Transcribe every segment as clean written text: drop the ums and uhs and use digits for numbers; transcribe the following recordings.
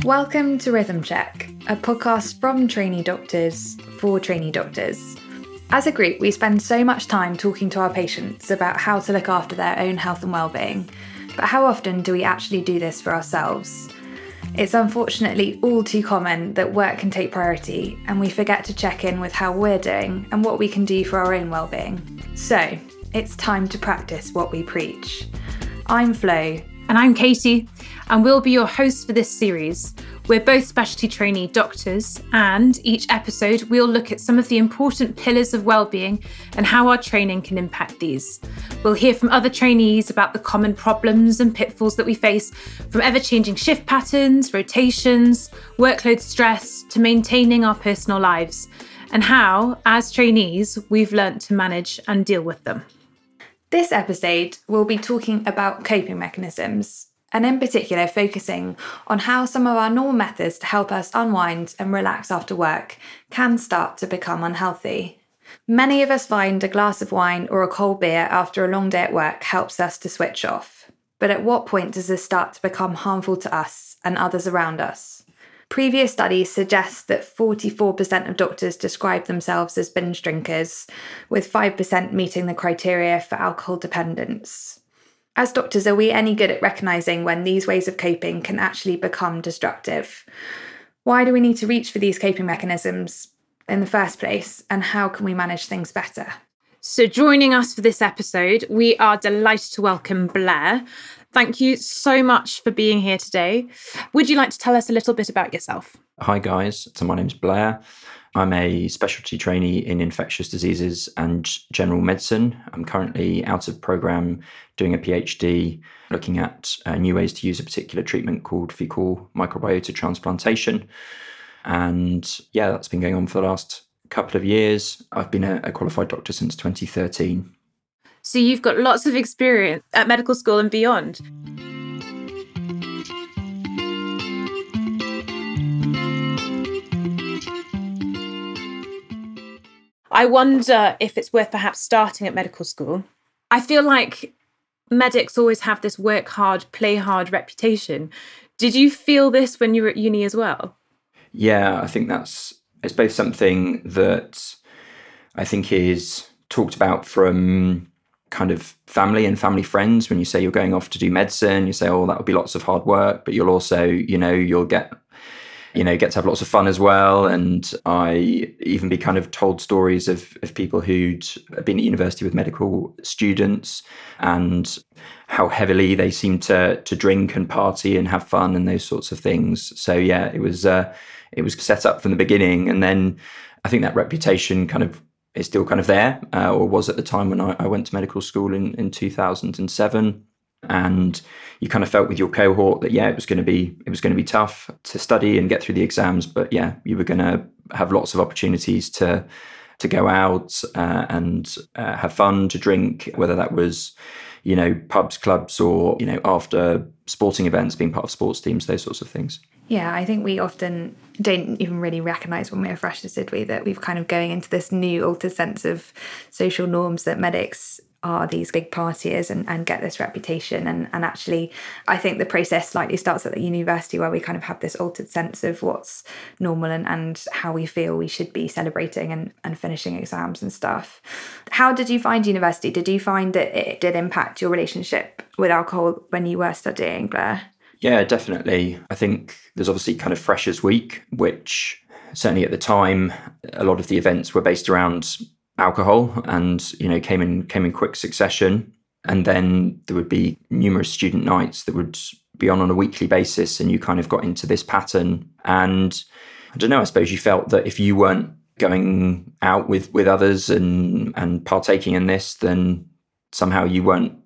Welcome to Rhythm Check, a podcast from trainee doctors for trainee doctors. As a group, we spend so much time talking to our patients about how to look after their own health and well-being, but how often do we actually do this for ourselves? It's unfortunately all too common that work can take priority and we forget to check in with how we're doing and what we can do for our own well-being. So, it's time to practice what we preach. I'm Flo. And I'm Katie, and we'll be your hosts for this series. We're both specialty trainee doctors, and each episode we'll look at some of the important pillars of well-being and how our training can impact these. We'll hear from other trainees about the common problems and pitfalls that we face, from ever-changing shift patterns, rotations, workload stress, to maintaining our personal lives, and how, as trainees, we've learnt to manage and deal with them. This episode, we'll be talking about coping mechanisms, and in particular focusing on how some of our normal methods to help us unwind and relax after work can start to become unhealthy. Many of us find a glass of wine or a cold beer after a long day at work helps us to switch off. But at what point does this start to become harmful to us and others around us? Previous studies suggest that 44% of doctors describe themselves as binge drinkers, with 5% meeting the criteria for alcohol dependence. As doctors, are we any good at recognising when these ways of coping can actually become destructive? Why do we need to reach for these coping mechanisms in the first place, and how can we manage things better? So joining us for this episode, we are delighted to welcome Blair. Thank you so much for being here today. Would you like to tell us a little bit about yourself? Hi guys, so my name's Blair. I'm a specialty trainee in infectious diseases and general medicine. I'm currently out of programme doing a PhD looking at new ways to use a particular treatment called fecal microbiota transplantation. And yeah, that's been going on for the last couple of years. I've been a qualified doctor since 2013. So you've got lots of experience at medical school and beyond. I wonder if it's worth perhaps starting at medical school. I feel like medics always have this work hard, play hard reputation. Did you feel this when you were at uni as well? Yeah, I think it's both something that I think is talked about from kind of family and family friends. When you say you're going off to do medicine, you say, oh, that would be lots of hard work, but you'll also, you'll get to have lots of fun as well. And I even be kind of told stories of people who'd been at university with medical students and how heavily they seem to drink and party and have fun and those sorts of things. So yeah, it was set up from the beginning. And then I think that reputation kind of is still kind of there, or was at the time when I went to medical school in 2007. And you kind of felt with your cohort that, yeah, it was going to be tough to study and get through the exams. But yeah, you were going to have lots of opportunities to go out and have fun, to drink, whether that was, pubs, clubs, or, after sporting events, being part of sports teams, those sorts of things. Yeah, I think we often don't even really recognise when we're freshers, did we, that we've kind of going into this new altered sense of social norms that medics are these big partiers and get this reputation. And actually, I think the process slightly starts at the university where we kind of have this altered sense of what's normal and how we feel we should be celebrating and finishing exams and stuff. How did you find university? Did you find that it did impact your relationship with alcohol when you were studying, Blair? Yeah, definitely. I think there's obviously kind of Freshers' Week, which certainly at the time, a lot of the events were based around alcohol and, came in quick succession. And then there would be numerous student nights that would be on a weekly basis, and you kind of got into this pattern. And I don't know, I suppose you felt that if you weren't going out with others and partaking in this, then somehow you weren't,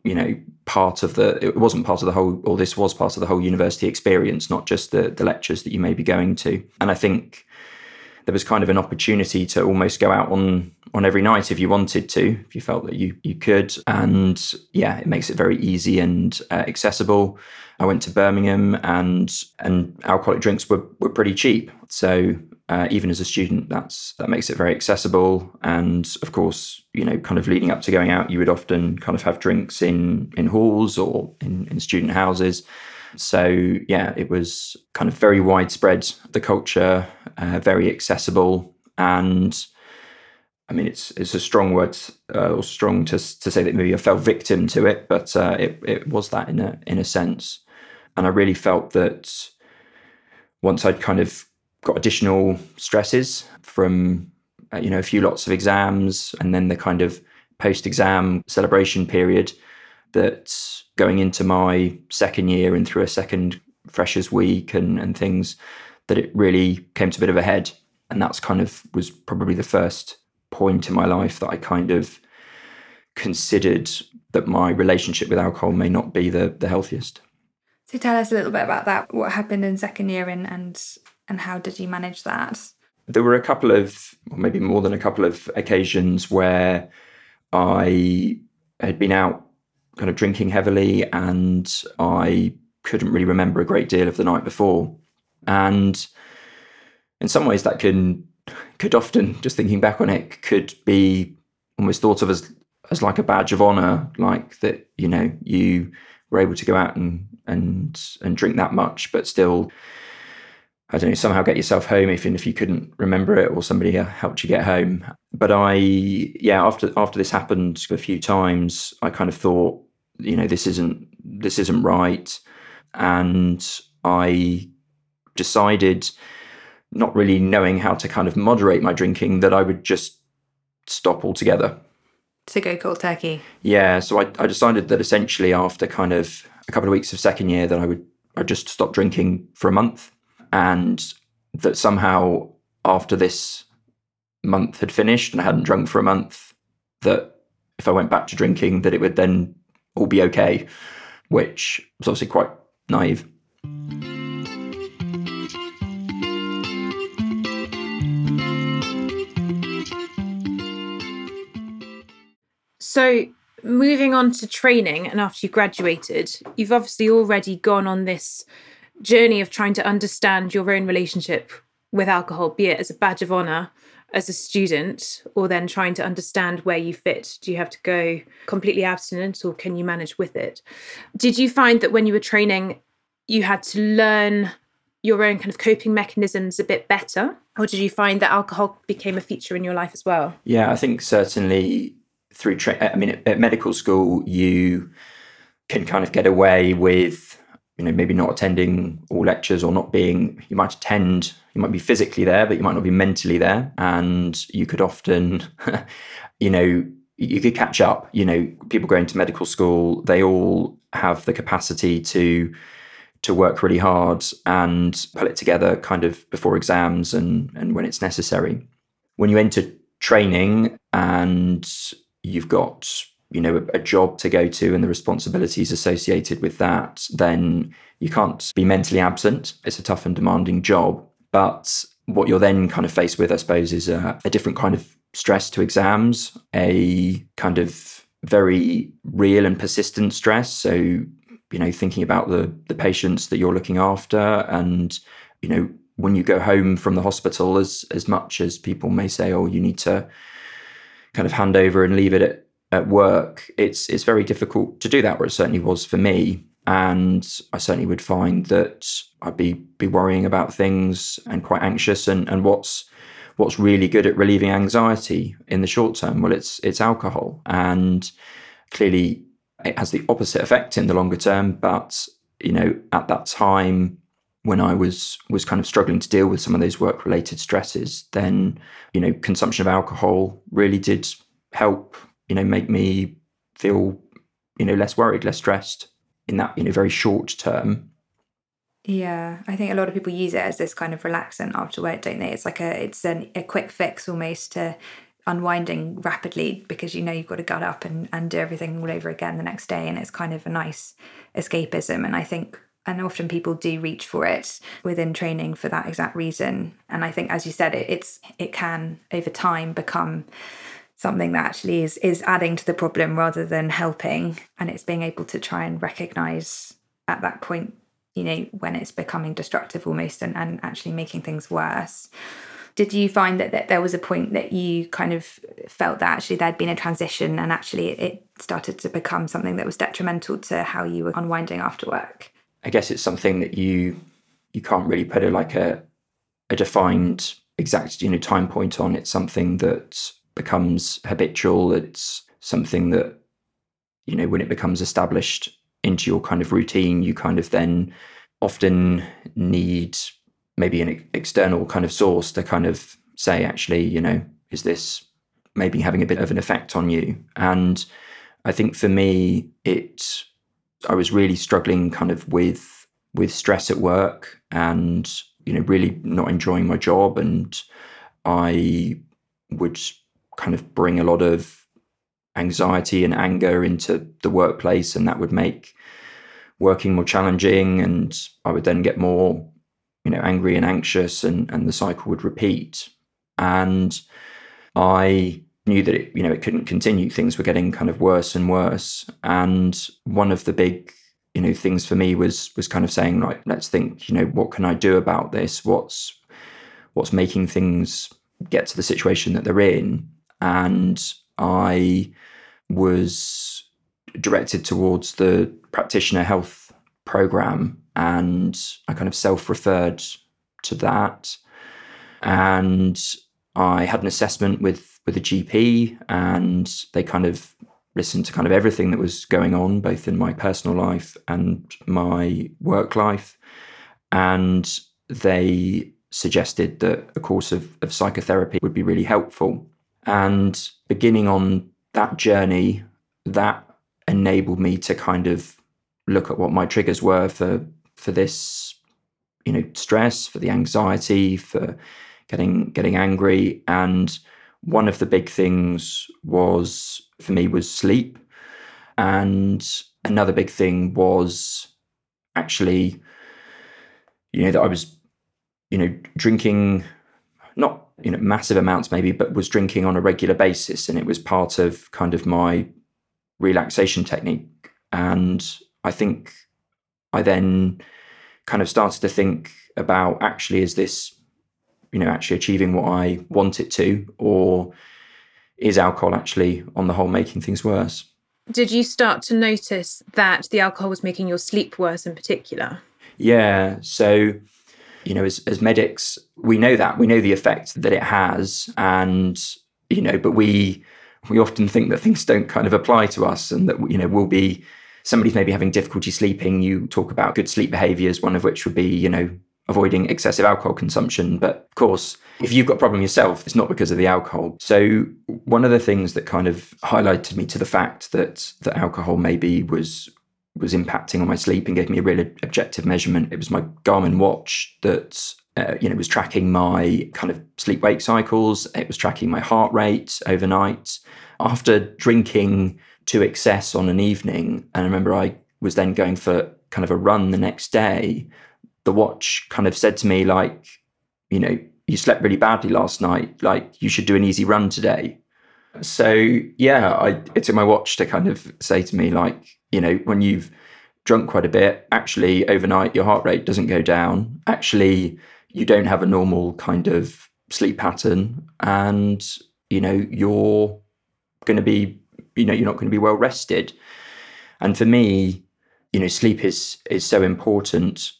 it wasn't part of the whole, or this was part of the whole university experience, not just the lectures that you may be going to. And I think there was kind of an opportunity to almost go out on every night if you wanted to, if you felt that you could. And yeah, it makes it very easy and accessible. I went to Birmingham and alcoholic drinks were pretty cheap. So even as a student, that makes it very accessible. And of course, kind of leading up to going out, you would often kind of have drinks in halls or in student houses. So yeah, it was kind of very widespread, the culture, very accessible. And I mean, it's a strong word, or strong to say that maybe I fell victim to it, but it was that in a sense. And I really felt that once I'd kind of got additional stresses from, a few lots of exams and then the kind of post-exam celebration period, that going into my second year and through a second freshers week and things, that it really came to a bit of a head. And that's kind of was probably the first point in my life that I kind of considered that my relationship with alcohol may not be the healthiest. So tell us a little bit about that. What happened in second year and how did you manage that? There were a couple of, or maybe more than a couple of occasions where I had been out kind of drinking heavily and I couldn't really remember a great deal of the night before. And in some ways that could often, just thinking back on it, could be almost thought of as like a badge of honor, like that, you were able to go out and drink that much, but still, I don't know, somehow get yourself home, even if you couldn't remember it or somebody helped you get home. But after this happened a few times, I kind of thought, this isn't right. And I decided, not really knowing how to kind of moderate my drinking, that I would just stop altogether. To go cold turkey. Yeah, so I decided that essentially after kind of a couple of weeks of second year that I'd just stop drinking for a month, and that somehow after this month had finished and I hadn't drunk for a month, that if I went back to drinking, that it would then all be okay, which was obviously quite naive. So moving on to training, and after you graduated, you've obviously already gone on this journey of trying to understand your own relationship with alcohol, be it as a badge of honor as a student, or then trying to understand where you fit. Do you have to go completely abstinent or can you manage with it? Did you find that when you were training, you had to learn your own kind of coping mechanisms a bit better? Or did you find that alcohol became a feature in your life as well? Yeah, I think certainly through at medical school, you can kind of get away with, maybe not attending all lectures or not being, you might be physically there, but you might not be mentally there. And you could often, you could catch up. People going to medical school, they all have the capacity to work really hard and pull it together kind of before exams and when it's necessary. When you enter training and you've got, a job to go to and the responsibilities associated with that, then you can't be mentally absent. It's a tough and demanding job. But what you're then kind of faced with, I suppose, is a different kind of stress to exams, a kind of very real and persistent stress. So, thinking about the patients that you're looking after and, when you go home from the hospital, as much as people may say, oh, you need to kind of hand over and leave it at work, it's very difficult to do that, or it certainly was for me. And I certainly would find that I'd be worrying about things and quite anxious. And what's really good at relieving anxiety in the short term? Well, it's alcohol. And clearly it has the opposite effect in the longer term. But, at that time when I was kind of struggling to deal with some of those work-related stresses, then, consumption of alcohol really did help, make me feel, less worried, less stressed in that, very short term. Yeah, I think a lot of people use it as this kind of relaxant after work, don't they? It's like a quick fix almost to unwinding rapidly, because you've got to gut up and do everything all over again the next day, and it's kind of a nice escapism. And I think, and often people do reach for it within training for that exact reason. And I think, as you said, it can over time become something that actually is adding to the problem rather than helping. And it's being able to try and recognise at that point, when it's becoming destructive almost and actually making things worse. Did you find that there was a point that you kind of felt that actually there'd been a transition and actually it started to become something that was detrimental to how you were unwinding after work? I guess it's something that you can't really put a defined exact time point on. It's something that becomes habitual. It's something that when it becomes established into your kind of routine, you kind of then often need maybe an external kind of source to kind of say, actually, is this maybe having a bit of an effect on you? And I think for me, I was really struggling kind of with stress at work and, really not enjoying my job. And I would kind of bring a lot of anxiety and anger into the workplace, and that would make working more challenging. And I would then get more, angry and anxious, and the cycle would repeat. And I knew that it couldn't continue. Things were getting kind of worse and worse. And one of the big things for me was kind of saying, like, let's think, what can I do about this? What's making things get to the situation that they're in? And I was directed towards the practitioner health program, and I kind of self-referred to that. And I had an assessment with a GP, and they kind of listened to kind of everything that was going on, both in my personal life and my work life. And they suggested that a course of psychotherapy would be really helpful. And beginning on that journey, that enabled me to kind of look at what my triggers were for this, stress, for the anxiety, for getting angry. And one of the big things for me was sleep. And another big thing was actually, that I was, drinking, not, massive amounts maybe, but was drinking on a regular basis. And it was part of kind of my relaxation technique. And I think I then kind of started to think about, actually, is this, actually achieving what I want it to, or is alcohol actually on the whole making things worse? Did you start to notice that the alcohol was making your sleep worse in particular? Yeah. So, as medics, we know the effect that it has, and, but we often think that things don't kind of apply to us, and that, we'll be, somebody's maybe having difficulty sleeping. You talk about good sleep behaviors, one of which would be, avoiding excessive alcohol consumption. But of course, if you've got a problem yourself, it's not because of the alcohol. So one of the things that kind of highlighted me to the fact that alcohol maybe was impacting on my sleep and gave me a really objective measurement, it was my Garmin watch that was tracking my kind of sleep-wake cycles. It was tracking my heart rate overnight. After drinking to excess on an evening, and I remember I was then going for kind of a run the next day, the watch kind of said to me, like, you slept really badly last night, like, you should do an easy run today. So yeah, it took my watch to kind of say to me, like, when you've drunk quite a bit, actually overnight your heart rate doesn't go down. Actually, you don't have a normal kind of sleep pattern, and you're going to be, you're not going to be well rested. And for me, sleep is so important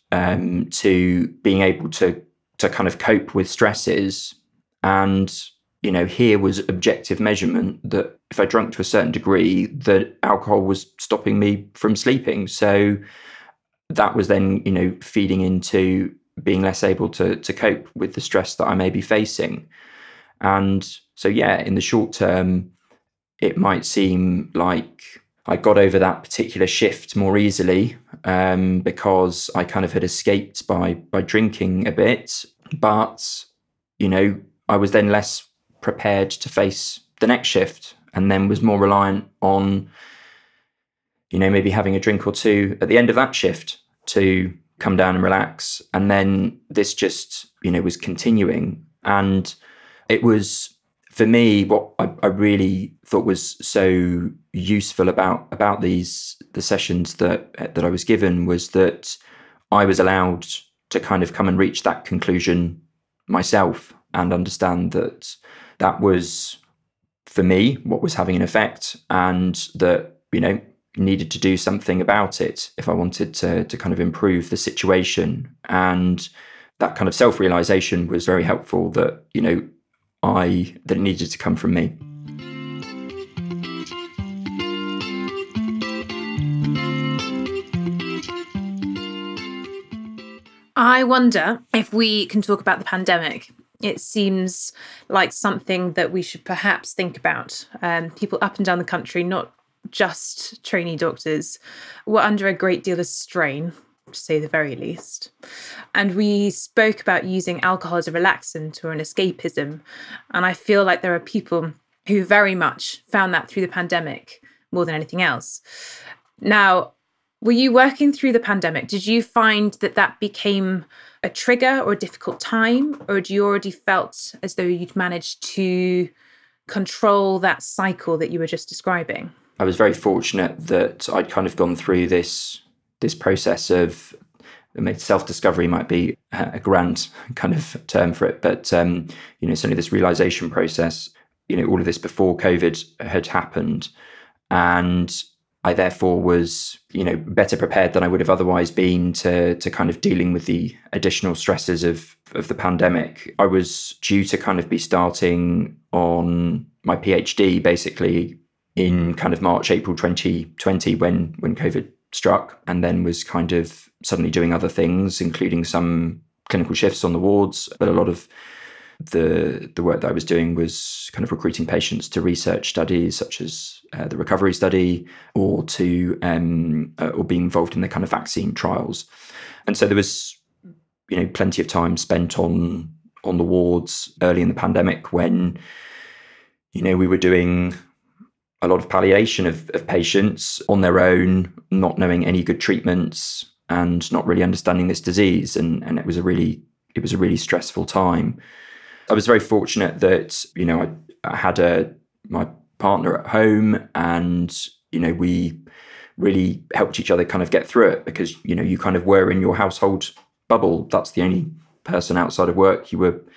to being able to kind of cope with stresses. And here was objective measurement that if I drank to a certain degree, that alcohol was stopping me from sleeping. So that was then feeding into being less able to cope with the stress that I may be facing. And so yeah, in the short term, it might seem like I got over that particular shift more easily because I kind of had escaped by drinking a bit. But, I was then less prepared to face the next shift, and then was more reliant on, maybe having a drink or two at the end of that shift to come down and relax. And then this just, was continuing. And it was, for me, what I really thought was so useful about the sessions that I was given was that I was allowed to kind of come and reach that conclusion myself, and understand that was, for me, what was having an effect, and that, needed to do something about it if I wanted to kind of improve the situation. And that kind of self-realization was very helpful, that, that it needed to come from me. I wonder if we can talk about the pandemic. It seems like something that we should perhaps think about. People up and down the country, not just trainee doctors, were under a great deal of strain, to say the very least. And we spoke about using alcohol as a relaxant or an escapism. And I feel like there are people who very much found that through the pandemic more than anything else. Now, were you working through the pandemic? Did you find that became a trigger or a difficult time? Or had you already felt as though you'd managed to control that cycle that you were just describing? I was very fortunate that I'd kind of gone through this process of, self-discovery might be a grand kind of term for it, but certainly this realization process, all of this before COVID had happened. And I therefore was, better prepared than I would have otherwise been to kind of dealing with the additional stresses of the pandemic. I was due to kind of be starting on my PhD basically in kind of March, April 2020 when COVID struck, and then was kind of suddenly doing other things, including some clinical shifts on the wards. But a lot of the work that I was doing was kind of recruiting patients to research studies such as the recovery study, or to or being involved in the kind of vaccine trials. And so there was plenty of time spent on the wards early in the pandemic when we were doing a lot of palliation of patients on their own, not knowing any good treatments and not really understanding this disease, and it was a really stressful time. I was very fortunate that, I had my partner at home, and, we really helped each other kind of get through it, because, you kind of were in your household bubble. That's the only person outside of work you were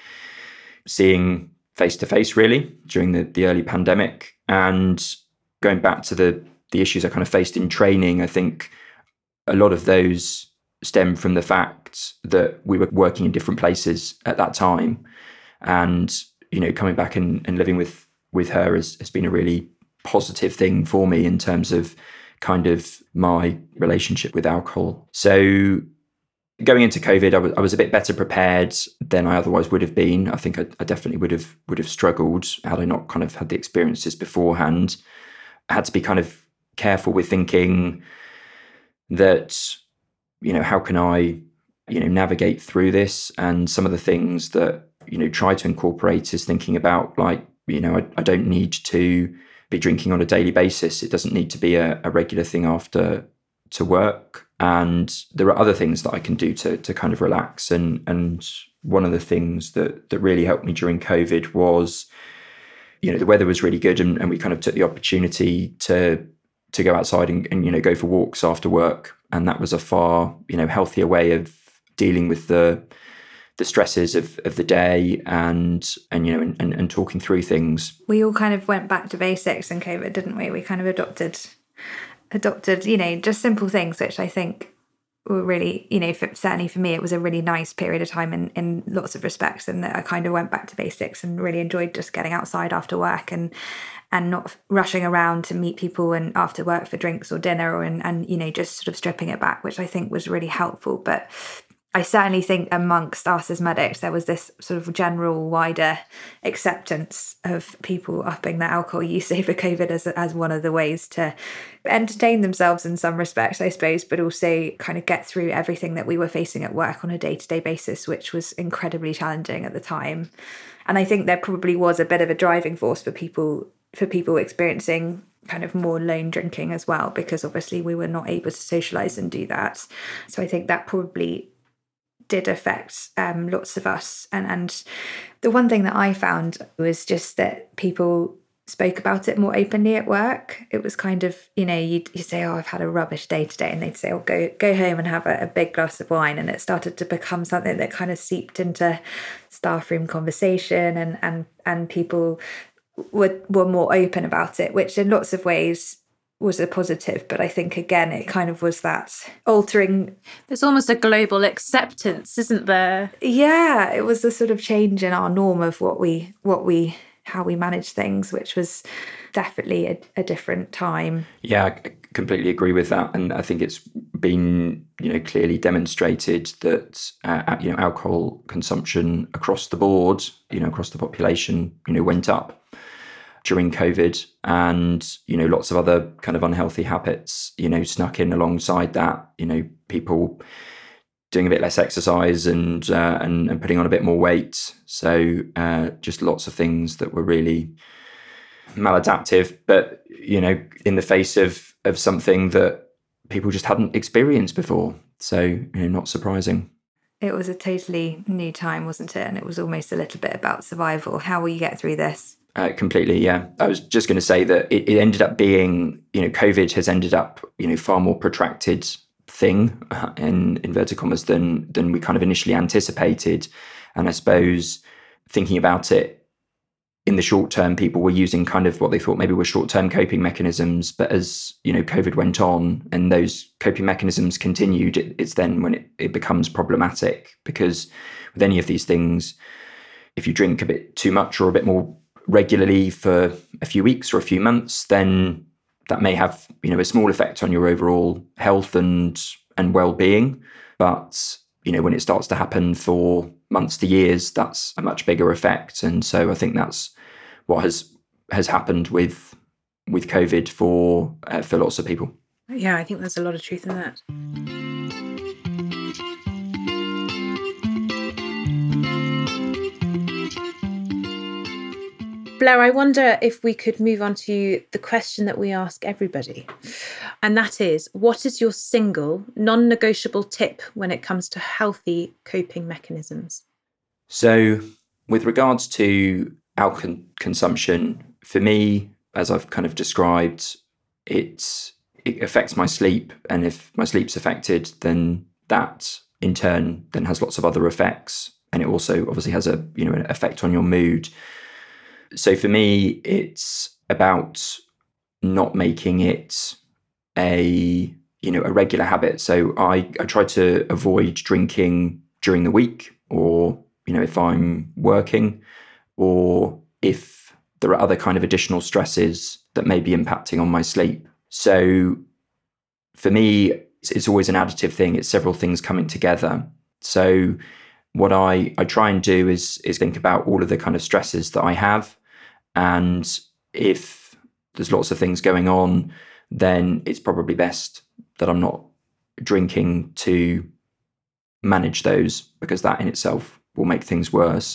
seeing face to face really during the early pandemic. And going back to the issues I kind of faced in training, I think a lot of those stem from the fact that we were working in different places at that time. And, coming back and living with her has been a really positive thing for me in terms of kind of my relationship with alcohol. So going into COVID, I was a bit better prepared than I otherwise would have been. I think I definitely would have struggled had I not kind of had the experiences beforehand. I had to be kind of careful with thinking that, how can I, navigate through this? And some of the things that, try to incorporate is thinking about like, I don't need to be drinking on a daily basis. It doesn't need to be a regular thing after to work. And there are other things that I can do to kind of relax. And one of the things that really helped me during COVID was, the weather was really good, and we kind of took the opportunity to go outside and go for walks after work. And that was a far, healthier way of dealing with the stresses of the day and talking through things. We all kind of went back to basics in COVID, didn't we? We kind of adopted, just simple things, which I think were really, certainly for me, it was a really nice period of time in lots of respects, and that I kind of went back to basics and really enjoyed just getting outside after work and not rushing around to meet people and after work for drinks or dinner, and just sort of stripping it back, which I think was really helpful. But I certainly think amongst us as medics, there was this sort of general wider acceptance of people upping their alcohol use over COVID as one of the ways to entertain themselves in some respects, I suppose, but also kind of get through everything that we were facing at work on a day-to-day basis, which was incredibly challenging at the time. And I think there probably was a bit of a driving force for people experiencing kind of more lone drinking as well, because obviously we were not able to socialise and do that. So I think that probably did affect lots of us. And the one thing that I found was just that people spoke about it more openly at work. It was kind of, you say, oh, I've had a rubbish day today. And they'd say, oh, go home and have a big glass of wine. And it started to become something that kind of seeped into staff room conversation, and people were more open about it, which in lots of ways was a positive. But I think, again, it kind of was that altering. There's almost a global acceptance, isn't there? Yeah, it was a sort of change in our norm of how we manage things, which was definitely a different time. Yeah, I completely agree with that. And I think it's been, clearly demonstrated that, alcohol consumption across the board, across the population, went up during COVID, and, lots of other kind of unhealthy habits, snuck in alongside that, people doing a bit less exercise and putting on a bit more weight. So just lots of things that were really maladaptive, but, in the face of something that people just hadn't experienced before. So, not surprising. It was a totally new time, wasn't it? And it was almost a little bit about survival. How will you get through this? Completely, yeah. I was just going to say that it ended up being, COVID has ended up, far more protracted thing, in inverted commas, than we kind of initially anticipated. And I suppose thinking about it, in the short term, people were using kind of what they thought maybe were short-term coping mechanisms. But as, COVID went on and those coping mechanisms continued, it's then when it becomes problematic, because with any of these things, if you drink a bit too much or a bit more regularly for a few weeks or a few months, then that may have, a small effect on your overall health and well-being. But, when it starts to happen for months to years, that's a much bigger effect. And so I think that's what has happened with COVID for lots of people. Yeah, I think there's a lot of truth in that. Blair, I wonder if we could move on to the question that we ask everybody. And that is, what is your single non-negotiable tip when it comes to healthy coping mechanisms? So with regards to alcohol consumption, for me, as I've kind of described, it affects my sleep. And if my sleep's affected, then that in turn then has lots of other effects. And it also obviously has an effect on your mood. So for me, it's about not making it a regular habit. So I try to avoid drinking during the week, or, if I'm working, or if there are other kind of additional stresses that may be impacting on my sleep. So for me, it's always an additive thing. It's several things coming together. So what I try and do is think about all of the kind of stresses that I have. And if there's lots of things going on, then it's probably best that I'm not drinking to manage those, because that in itself will make things worse.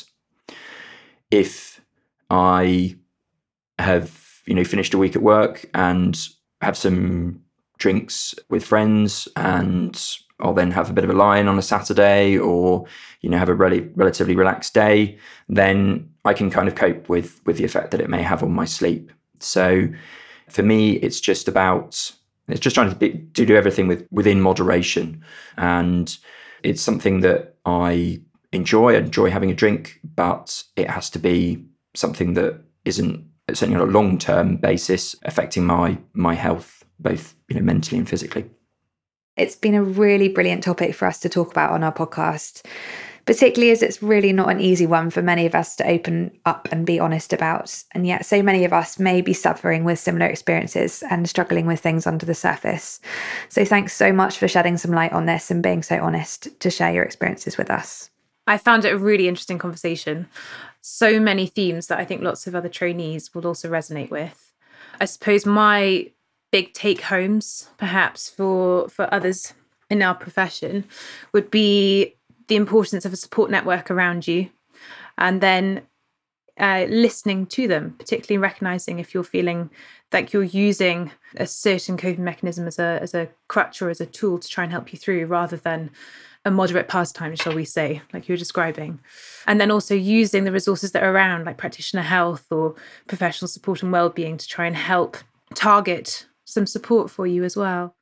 If I have, finished a week at work and have some drinks with friends, and I'll then have a bit of a lie-in on a Saturday, or, have a relatively relaxed day, then I can kind of cope with the effect that it may have on my sleep. So for me, it's just trying to do everything within moderation. And it's something that I enjoy having a drink, but it has to be something that isn't, certainly on a long-term basis, affecting my health, both mentally and physically. It's been a really brilliant topic for us to talk about on our podcast, particularly as it's really not an easy one for many of us to open up and be honest about. And yet so many of us may be suffering with similar experiences and struggling with things under the surface. So thanks so much for shedding some light on this and being so honest to share your experiences with us. I found it a really interesting conversation. So many themes that I think lots of other trainees will also resonate with. I suppose my big take-homes, perhaps for others in our profession, would be the importance of a support network around you, and then listening to them, particularly recognizing if you're feeling like you're using a certain coping mechanism as a crutch or as a tool to try and help you through, rather than a moderate pastime, shall we say, like you were describing. And then also using the resources that are around, like practitioner health or professional support and wellbeing, to try and help target some support for you as well.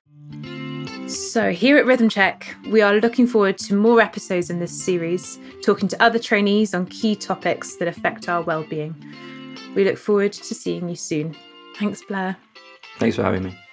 So here at Rhythm Check, we are looking forward to more episodes in this series, talking to other trainees on key topics that affect our wellbeing. We look forward to seeing you soon. Thanks, Blair. Thanks for having me.